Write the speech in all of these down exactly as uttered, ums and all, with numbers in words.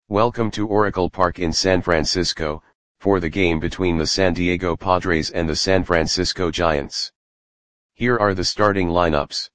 Welcome to Oracle Park in San Francisco, for the game between the San Diego Padres and the San Francisco Giants. Here are the starting lineups.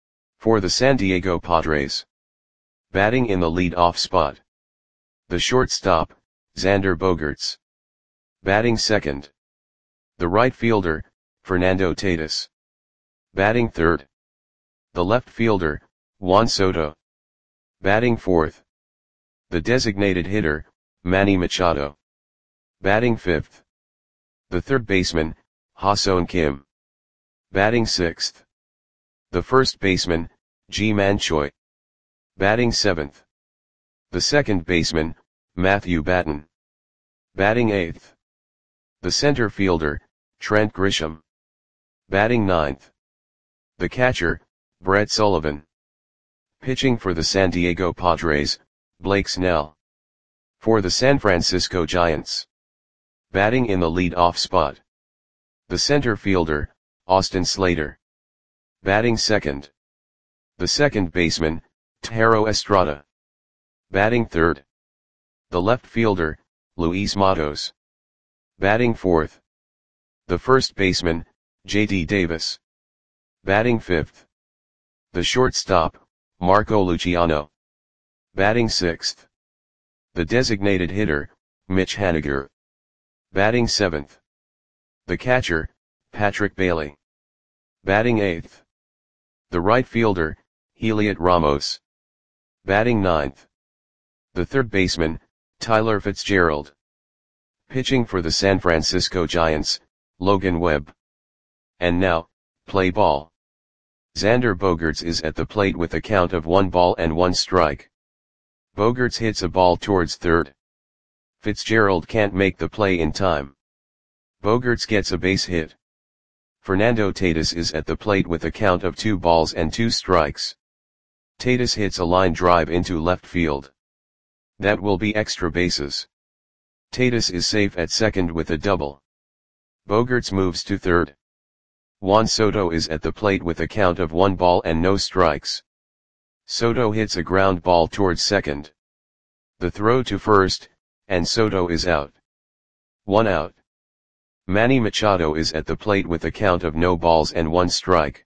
For the San Diego Padres. Batting in the lead-off spot. The shortstop, Xander Bogaerts. Batting second. The right fielder, Fernando Tatis. Batting third. The left fielder, Juan Soto. Batting fourth. The designated hitter, Manny Machado. Batting fifth. The third baseman, Ha-Seong Kim. Batting sixth. The first baseman, Ji-Man Choi. Batting seventh. The second baseman, Matthew Batten. Batting eighth. The center fielder, Trent Grisham. Batting ninth. The catcher, Brett Sullivan. Pitching for the San Diego Padres, Blake Snell. For the San Francisco Giants. Batting in the lead-off spot. The center fielder, Austin Slater. Batting second. The second baseman, Thairo Estrada. Batting third. The left fielder, Luis Matos. Batting fourth. The first baseman, J D Davis. Batting fifth. The shortstop, Marco Luciano. Batting sixth. The designated hitter, Mitch Haniger. Batting seventh. The catcher, Patrick Bailey. Batting eighth. The right fielder, Heliot Ramos. Batting ninth. The third baseman, Tyler Fitzgerald. Pitching for the San Francisco Giants, Logan Webb. And now, play ball. Xander Bogaerts is at the plate with a count of one ball and one strike. Bogaerts hits a ball towards third. Fitzgerald can't make the play in time. Bogaerts gets a base hit. Fernando Tatis is at the plate with a count of two balls and two strikes. Tatis hits a line drive into left field. That will be extra bases. Tatis is safe at second with a double. Bogaerts moves to third. Juan Soto is at the plate with a count of one ball and no strikes. Soto hits a ground ball towards second. The throw to first, and Soto is out. One out. Manny Machado is at the plate with a count of no balls and one strike.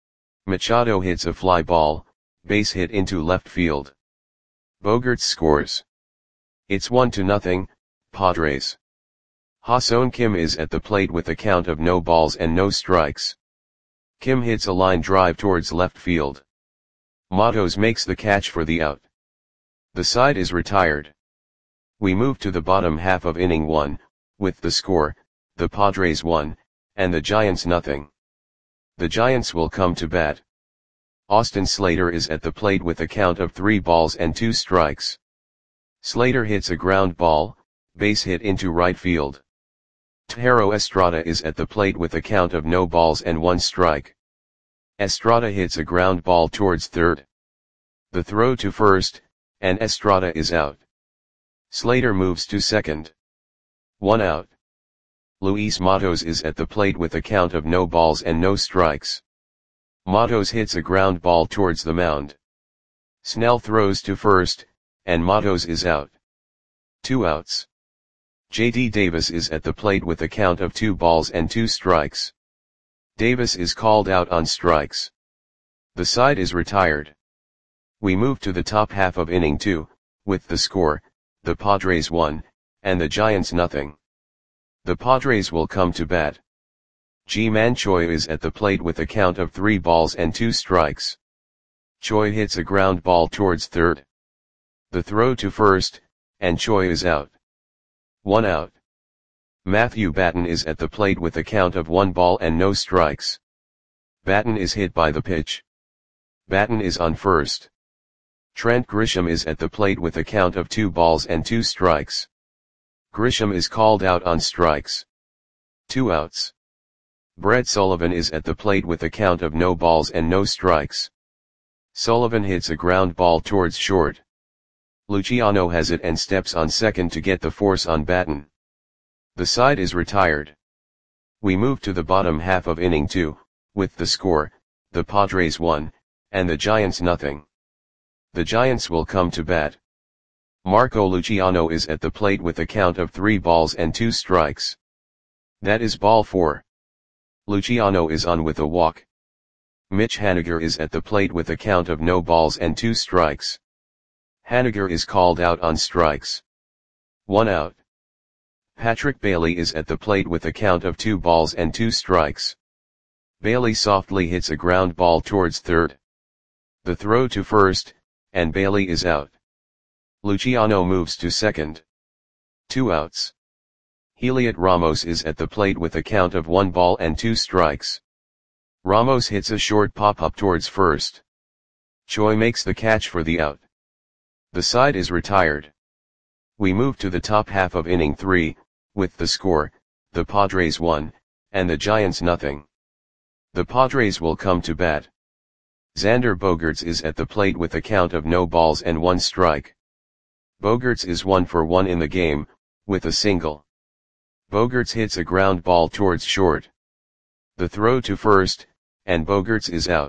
Machado hits a fly ball, base hit into left field. Bogaerts scores. It's one to nothing, Padres. Ha-Seong Kim is at the plate with a count of no balls and no strikes. Kim hits a line drive towards left field. Matos makes the catch for the out. The side is retired. We move to the bottom half of inning one, with the score, the Padres one, and the Giants nothing. The Giants will come to bat. Austin Slater is at the plate with a count of three balls and two strikes. Slater hits a ground ball, base hit into right field. Thairo Estrada is at the plate with a count of no balls and one strike. Estrada hits a ground ball towards third. The throw to first, and Estrada is out. Slater moves to second. One out. Luis Matos is at the plate with a count of no balls and no strikes. Matos hits a ground ball towards the mound. Snell throws to first, and Matos is out. Two outs. J D Davis is at the plate with a count of two balls and two strikes. Davis is called out on strikes. The side is retired. We move to the top half of inning two, with the score, the Padres one, and the Giants nothing. The Padres will come to bat. Ji-Man Choi is at the plate with a count of three balls and two strikes. Choi hits a ground ball towards third. The throw to first, and Choi is out. One out. Matthew Batten is at the plate with a count of one ball and no strikes. Batten is hit by the pitch. Batten is on first. Trent Grisham is at the plate with a count of two balls and two strikes. Grisham is called out on strikes. Two outs. Brett Sullivan is at the plate with a count of no balls and no strikes. Sullivan hits a ground ball towards short. Luciano has it and steps on second to get the force on Batten. The side is retired. We move to the bottom half of inning two, with the score, the Padres one, and the Giants nothing. The Giants will come to bat. Marco Luciano is at the plate with a count of three balls and two strikes. That is ball four. Luciano is on with a walk. Mitch Haniger is at the plate with a count of no balls and two strikes. Haniger is called out on strikes. One out. Patrick Bailey is at the plate with a count of two balls and two strikes. Bailey softly hits a ground ball towards third. The throw to first, and Bailey is out. Luciano moves to second. Two outs. Heliot Ramos is at the plate with a count of one ball and two strikes. Ramos hits a short pop-up towards first. Choi makes the catch for the out. The side is retired. We move to the top half of inning three, with the score, the Padres one, and the Giants nothing. The Padres will come to bat. Xander Bogaerts is at the plate with a count of no balls and one strike. Bogaerts is one for one in the game, with a single. Bogaerts hits a ground ball towards short. The throw to first, and Bogaerts is out.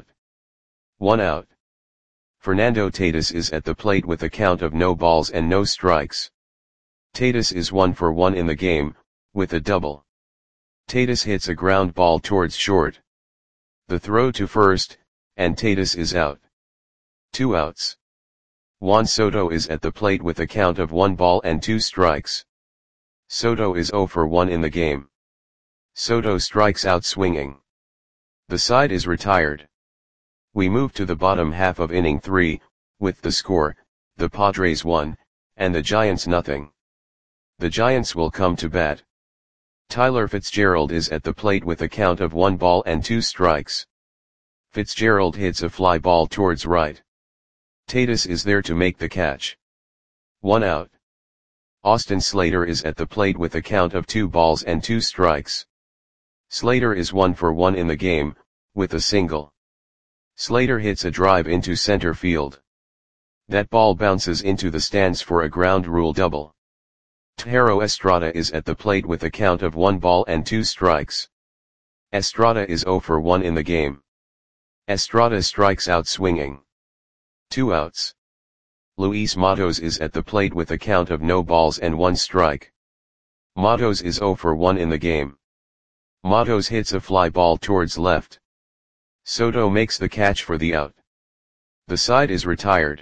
One out. Fernando Tatis is at the plate with a count of no balls and no strikes. Tatis is one for one in the game, with a double. Tatis hits a ground ball towards short. The throw to first, and Tatis is out. Two outs. Juan Soto is at the plate with a count of one ball and two strikes. Soto is zero for one in the game. Soto strikes out swinging. The side is retired. We move to the bottom half of inning three, with the score, the Padres one, and the Giants nothing. The Giants will come to bat. Tyler Fitzgerald is at the plate with a count of one ball and two strikes. Fitzgerald hits a fly ball towards right. Tatis is there to make the catch. One out. Austin Slater is at the plate with a count of two balls and two strikes. Slater is one for one in the game, with a single. Slater hits a drive into center field. That ball bounces into the stands for a ground rule double. Thairo Estrada is at the plate with a count of one ball and two strikes. Estrada is zero for one in the game. Estrada strikes out swinging. Two outs. Luis Matos is at the plate with a count of no balls and one strike. Matos is zero for one in the game. Matos hits a fly ball towards left. Soto makes the catch for the out. The side is retired.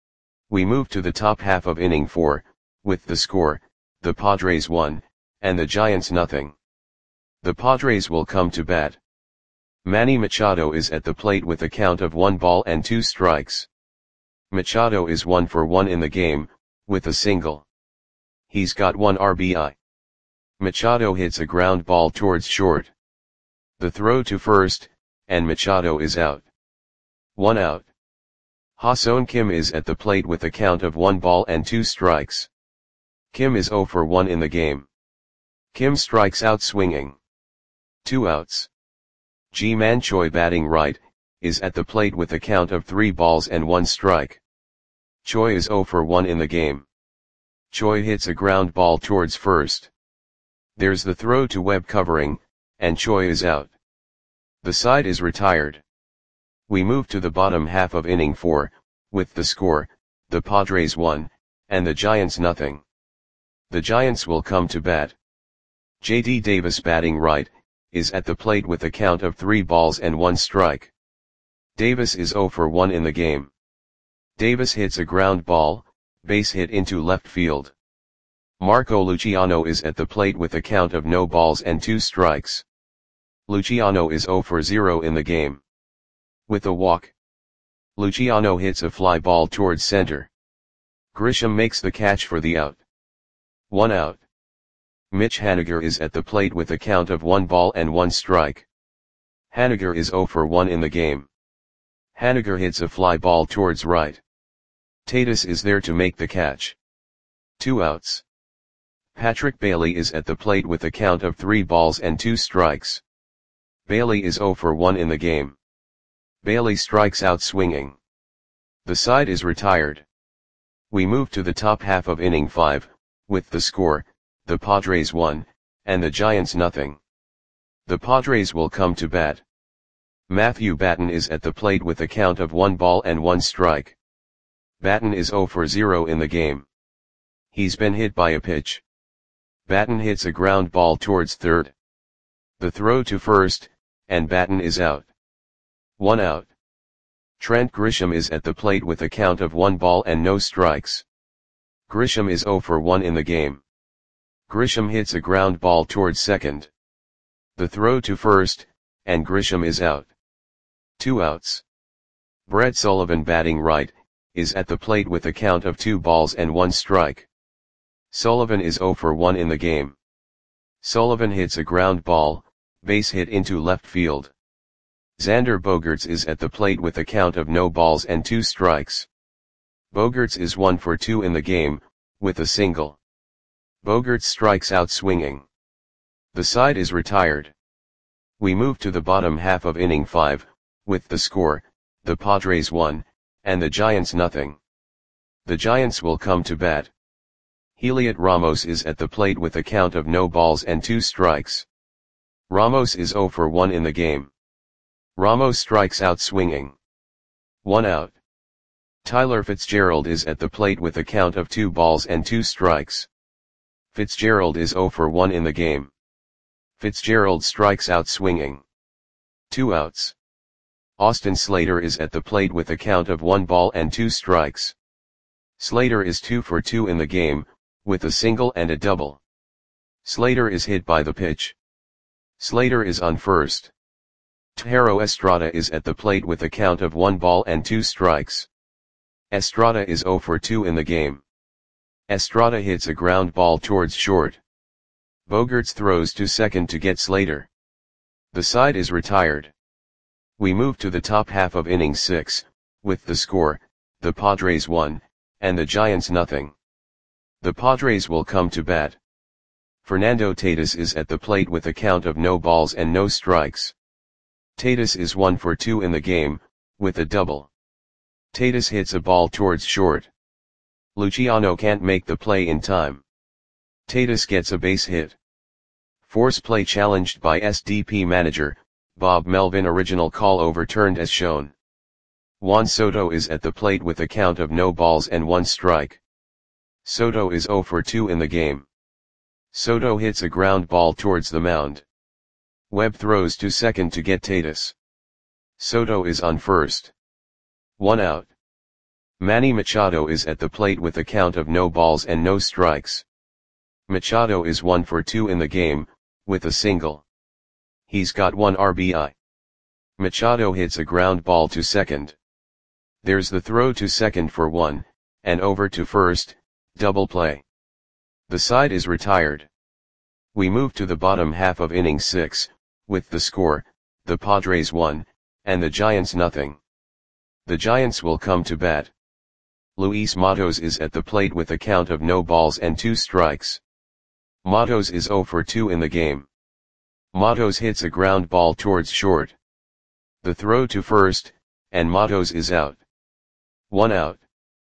We move to the top half of inning four, with the score, the Padres one, and the Giants nothing. The Padres will come to bat. Manny Machado is at the plate with a count of one ball and two strikes. Machado is one for one in the game, with a single. He's got one R B I. Machado hits a ground ball towards short. The throw to first, and Machado is out. One out. Ha-Seong Kim is at the plate with a count of one ball and two strikes. Kim is zero for one in the game. Kim strikes out swinging. Two outs. Ji-Man Choi batting right, is at the plate with a count of three balls and one strike. Choi is zero for one in the game. Choi hits a ground ball towards first. There's the throw to Webb covering, and Choi is out. The side is retired. We move to the bottom half of inning four, with the score, the Padres one, and the Giants nothing. The Giants will come to bat. J D Davis batting right, is at the plate with a count of three balls and one strike. Davis is zero for one in the game. Davis hits a ground ball, base hit into left field. Marco Luciano is at the plate with a count of no balls and two strikes. Luciano is zero for zero in the game. With a walk, Luciano hits a fly ball towards center. Grisham makes the catch for the out. One out. Mitch Haniger is at the plate with a count of one ball and one strike. Haniger is zero for one in the game. Haniger hits a fly ball towards right. Tatis is there to make the catch. Two outs. Patrick Bailey is at the plate with a count of three balls and two strikes. Bailey is zero for one in the game. Bailey strikes out swinging. The side is retired. We move to the top half of inning five, with the score, the Padres one, and the Giants nothing. The Padres will come to bat. Matthew Batten is at the plate with a count of one ball and one strike. Batten is zero for zero in the game. He's been hit by a pitch. Batten hits a ground ball towards third. The throw to first, and Batten is out. One out. Trent Grisham is at the plate with a count of one ball and no strikes. Grisham is zero for one in the game. Grisham hits a ground ball towards second. The throw to first, and Grisham is out. Two outs. Brett Sullivan, batting right, is at the plate with a count of two balls and one strike. Sullivan is zero for one in the game. Sullivan hits a ground ball, base hit into left field. Xander Bogaerts is at the plate with a count of no balls and two strikes. Bogaerts is one for two in the game, with a single. Bogaerts strikes out swinging. The side is retired. We move to the bottom half of inning five, with the score, the Padres one, and the Giants nothing. The Giants will come to bat. Heliot Ramos is at the plate with a count of no balls and two strikes. Ramos is zero for one in the game. Ramos strikes out swinging. One out. Tyler Fitzgerald is at the plate with a count of two balls and two strikes. Fitzgerald is zero for one in the game. Fitzgerald strikes out swinging. Two outs. Austin Slater is at the plate with a count of one ball and two strikes. Slater is two for two in the game, with a single and a double. Slater is hit by the pitch. Slater is on first. Thairo Estrada is at the plate with a count of one ball and two strikes. Estrada is zero for two in the game. Estrada hits a ground ball towards short. Bogaerts throws to second to get Slater. The side is retired. We move to the top half of inning six, with the score, the Padres one, and the Giants nothing. The Padres will come to bat. Fernando Tatis is at the plate with a count of no balls and no strikes. Tatis is one for two in the game, with a double. Tatis hits a ball towards short. Luciano can't make the play in time. Tatis gets a base hit. Force play challenged by S D P manager, Bob Melvin. Original call overturned as shown. Juan Soto is at the plate with a count of no balls and one strike. Soto is zero for two in the game. Soto hits a ground ball towards the mound. Webb throws to second to get Tatis. Soto is on first. One out. Manny Machado is at the plate with a count of no balls and no strikes. Machado is one for two in the game, with a single. He's got one R B I. Machado hits a ground ball to second. There's the throw to second for one, and over to first, double play. The side is retired. We move to the bottom half of inning six, with the score, the Padres one, and the Giants nothing. The Giants will come to bat. Luis Matos is at the plate with a count of no balls and two strikes. Matos is zero for two in the game. Matos hits a ground ball towards short. The throw to first, and Matos is out. One out.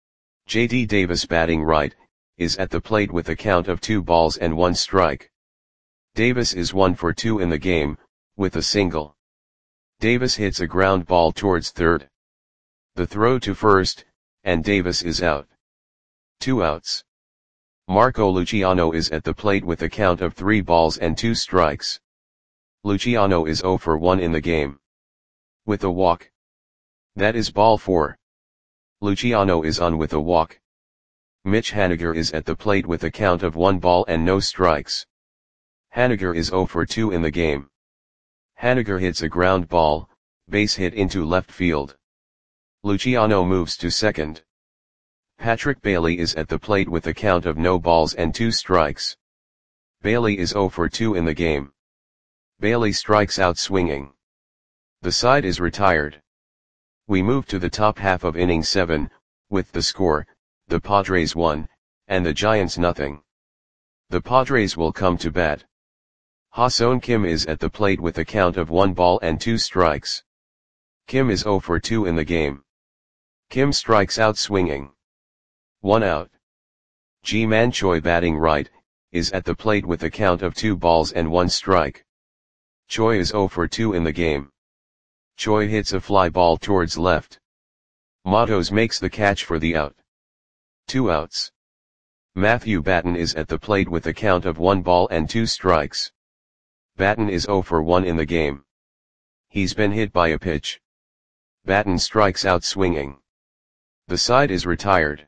J D Davis, batting right, is at the plate with a count of two balls and one strike. Davis is one for two in the game, with a single. Davis hits a ground ball towards third. The throw to first, and Davis is out. Two outs. Marco Luciano is at the plate with a count of three balls and two strikes. Luciano is zero for one in the game. With a walk. That is ball four. Luciano is on with a walk. Mitch Haniger is at the plate with a count of one ball and no strikes. Haniger is zero for two in the game. Haniger hits a ground ball, base hit into left field. Luciano moves to second. Patrick Bailey is at the plate with a count of no balls and two strikes. Bailey is zero for two in the game. Bailey strikes out swinging. The side is retired. We move to the top half of inning seven, with the score, the Padres one, and the Giants nothing. The Padres will come to bat. Ha-Seong Kim is at the plate with a count of one ball and two strikes. Kim is zero for two in the game. Kim strikes out swinging. One out. Ji-Man Choi, batting right, is at the plate with a count of two balls and one strike. Choi is zero for two in the game. Choi hits a fly ball towards left. Matos makes the catch for the out. Two outs. Matthew Batten is at the plate with a count of one ball and two strikes. Batten is zero for one in the game. He's been hit by a pitch. Batten strikes out swinging. The side is retired.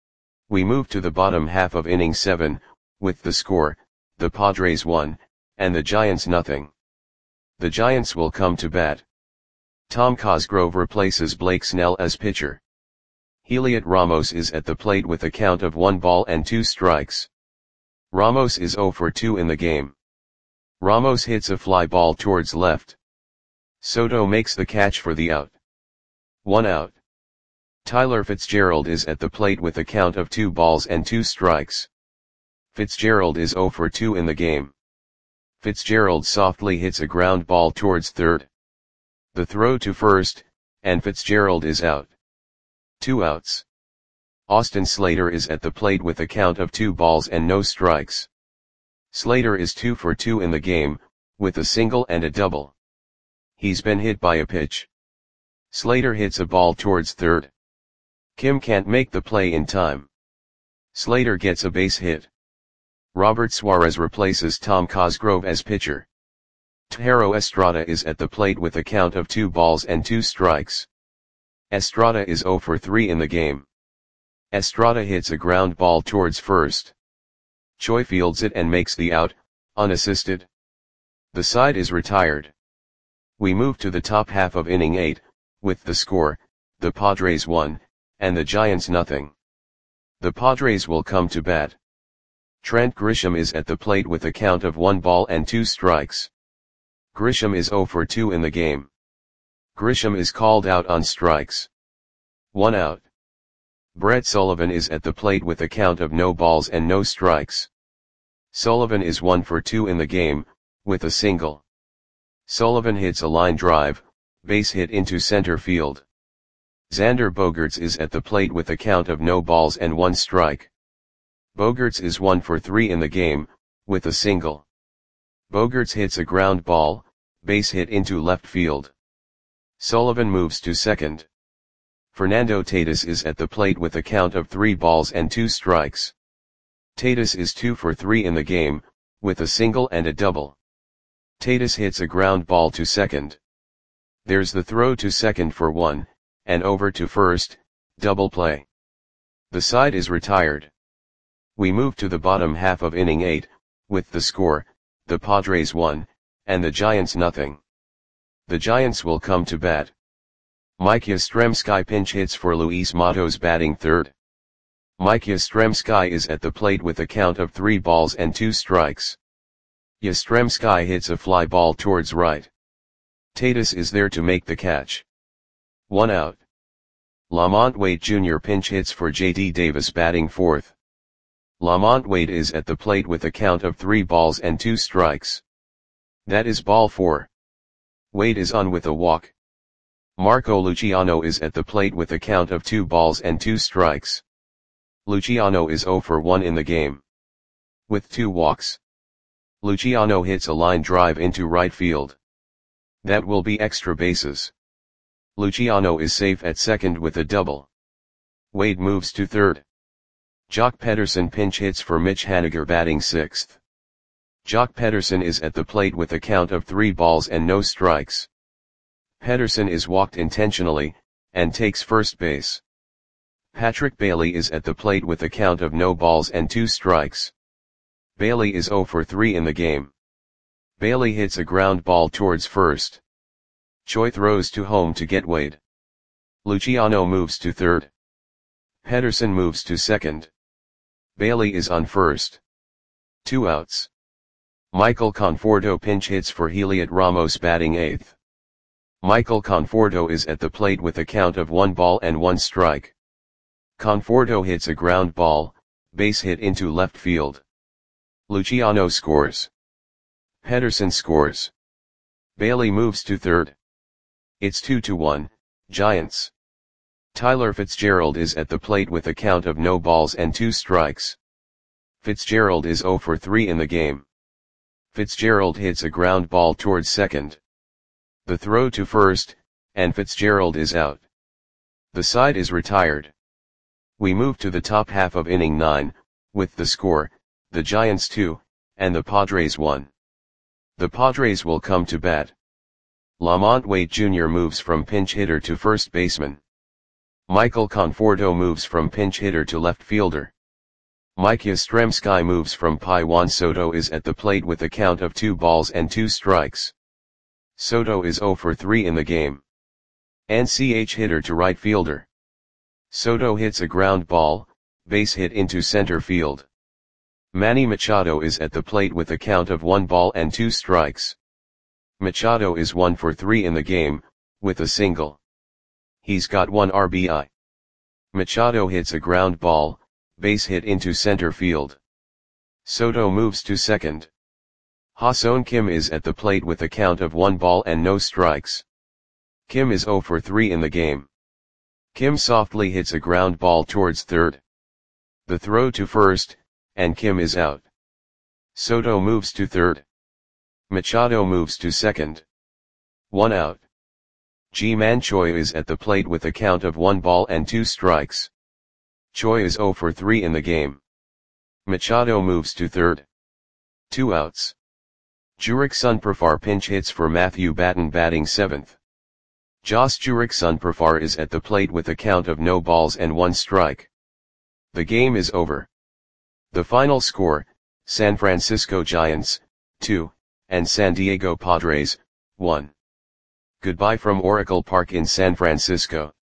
We move to the bottom half of inning seven, with the score, the Padres one, and the Giants nothing. The Giants will come to bat. Tom Cosgrove replaces Blake Snell as pitcher. Heliot Ramos is at the plate with a count of one ball and two strikes. Ramos is zero for two in the game. Ramos hits a fly ball towards left. Soto makes the catch for the out. One out. Tyler Fitzgerald is at the plate with a count of two balls and two strikes. Fitzgerald is zero for two in the game. Fitzgerald softly hits a ground ball towards third. The throw to first, and Fitzgerald is out. Two outs. Austin Slater is at the plate with a count of two balls and no strikes. Slater is two for two in the game, with a single and a double. He's been hit by a pitch. Slater hits a ball towards third. Kim can't make the play in time. Slater gets a base hit. Robert Suarez replaces Tom Cosgrove as pitcher. Thairo Estrada is at the plate with a count of two balls and two strikes. Estrada is zero for three in the game. Estrada hits a ground ball towards first. Choi fields it and makes the out, unassisted. The side is retired. We move to the top half of inning eight, with the score, the Padres one, and the Giants nothing. The Padres will come to bat. Trent Grisham is at the plate with a count of one ball and two strikes. Grisham is zero for two in the game. Grisham is called out on strikes. One out. Brett Sullivan is at the plate with a count of no balls and no strikes. Sullivan is one for two in the game, with a single. Sullivan hits a line drive, base hit into center field. Xander Bogaerts is at the plate with a count of no balls and one strike. Bogaerts is one for three in the game, with a single. Bogaerts hits a ground ball, base hit into left field. Sullivan moves to second. Fernando Tatis is at the plate with a count of three balls and two strikes. Tatis is two for three in the game, with a single and a double. Tatis hits a ground ball to second. There's the throw to second for one, and over to first, double play. The side is retired. We move to the bottom half of inning eight, with the score, the Padres one, and the Giants nothing. The Giants will come to bat. Mike Yastrzemski pinch hits for Luis Matos batting third. Mike Yastrzemski is at the plate with a count of three balls and two strikes. Yastrzemski hits a fly ball towards right. Tatis is there to make the catch. One out. Lamont Wade Junior pinch hits for J D Davis batting fourth. Lamont Wade is at the plate with a count of three balls and two strikes. That is ball four. Wade is on with a walk. Marco Luciano is at the plate with a count of two balls and two strikes. Luciano is zero for one in the game. With two walks. Luciano hits a line drive into right field. That will be extra bases. Luciano is safe at second with a double. Wade moves to third. Jock Pederson pinch hits for Mitch Haniger batting sixth. Jock Pederson is at the plate with a count of three balls and no strikes. Pederson is walked intentionally, and takes first base. Patrick Bailey is at the plate with a count of no balls and two strikes. Bailey is zero for three in the game. Bailey hits a ground ball towards first. Choi throws to home to get Wade. Luciano moves to third. Pederson moves to second. Bailey is on first. Two outs. Michael Conforto pinch hits for Heliot Ramos batting eighth. Michael Conforto is at the plate with a count of one ball and one strike. Conforto hits a ground ball, base hit into left field. Luciano scores. Pederson scores. Bailey moves to third. It's two to one, Giants. Tyler Fitzgerald is at the plate with a count of no balls and two strikes. Fitzgerald is zero for three in the game. Fitzgerald hits a ground ball towards second. The throw to first, and Fitzgerald is out. The side is retired. We move to the top half of inning nine, With the score, the Giants two, and the Padres one. The Padres will come to bat. Lamont Waite Junior moves from pinch hitter to first baseman. Michael Conforto moves from pinch hitter to left fielder. Mike Yastrzemski moves from Pi. Juan Soto is at the plate with a count of two balls and two strikes. Soto is zero for three in the game. N C H hitter to right fielder. Soto hits a ground ball, base hit into center field. Manny Machado is at the plate with a count of one ball and two strikes. Machado is one for three in the game, with a single. He's got one R B I. Machado hits a ground ball, base hit into center field. Soto moves to second. Ha-Seong Kim is at the plate with a count of one ball and no strikes. Kim is zero for three in the game. Kim softly hits a ground ball towards third. The throw to first, and Kim is out. Soto moves to third. Machado moves to second. One out. Ji-Man Choi is at the plate with a count of one ball and two strikes. Choi is zero for three in the game. Machado moves to third. Two outs. Jurickson-Profar pinch hits for Matthew Batten batting seventh. Jos Jurickson-Profar is at the plate with a count of no balls and one strike. The game is over. The final score, San Francisco Giants, two, and San Diego Padres, one. Goodbye from Oracle Park in San Francisco.